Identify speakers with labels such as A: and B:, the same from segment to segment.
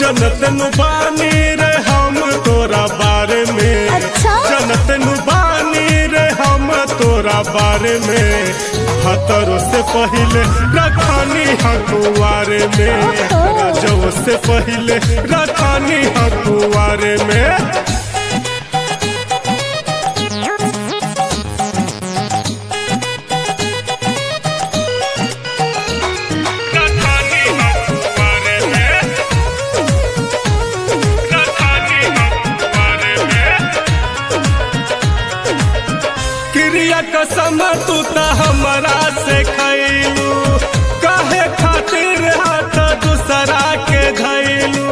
A: जनत नुबानी रे हम तोरा बारे में।
B: अच्छा?
A: जनत नुबानी रे हम तोरा बारे में। हतरों से पहले रखानी हकुआरे में। राजों से पहले रखानी हकुआरे में। क्रिया कसम तू त हमरा से खैलू, काहे खातिर हाथ दूसरा के धैलू।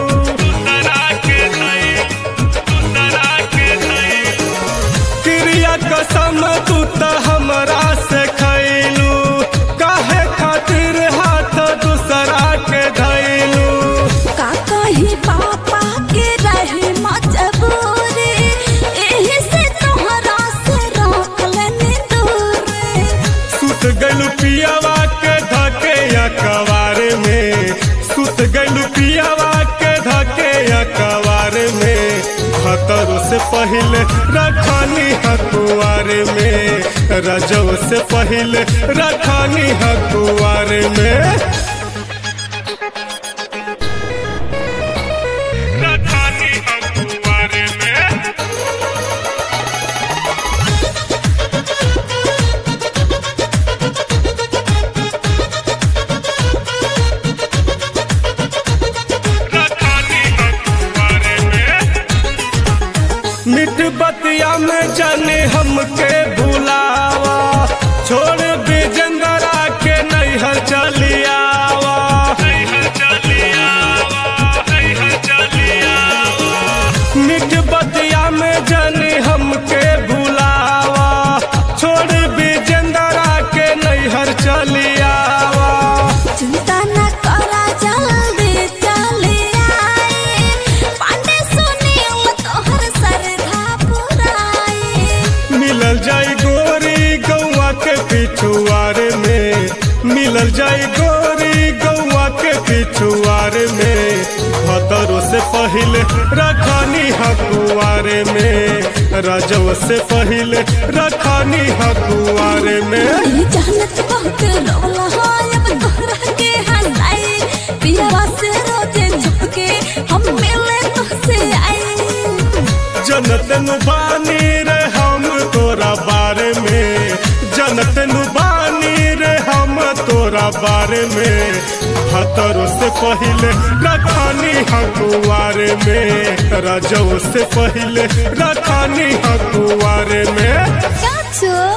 A: क्रिया कसम तू त हमरा से खैलू, काहे खातिर हाथ दूसरा के धैलू।
B: का कही पापा के रहे मजबूरी, एही से तोहरा से रोक लेनी दूर।
A: सुत गइलू पियावा के धके या कवारे में। सुत गइलू पियावा के धके या कवारे में। खतरों से पहले रखानी हकुआरे में। रजों से पहले रखानी हकुआरे में। रखानी हकुआरे में। मिठ बतिया में जाने हमके भुलावा, छोड़ बिजंदरा के नैहर चलियावा। मिठ बतिया में जाने हमके भुलावा, छोड़ बिजंदरा के नैहर चलियावा।
B: चिंता न करा जल्दी चली आई, पांडे सुनील तोहर सरधा पुराई।
A: मिलल जाई गोरी गौवा के पिछुआरे में। मिलल जाई गोरी गौवा के पिछुआरे में। खतरों से पहले रखानी हकुआरे में। राजों से पहले रखानी हकुआरे में।
B: जानत बहुत रोला हो अब तोहरा के हंसाई, पियावा से रोजे छुपके हम मिले तुझसे आई।
A: जनत नुबानी रे हम तोरा बारे में। जनत नुबानी रे हम तोरा बारे में। खतरों से पहले रखानी हकुआरे में। राजों से पहले रखानी हकुआरे में।
B: चाचू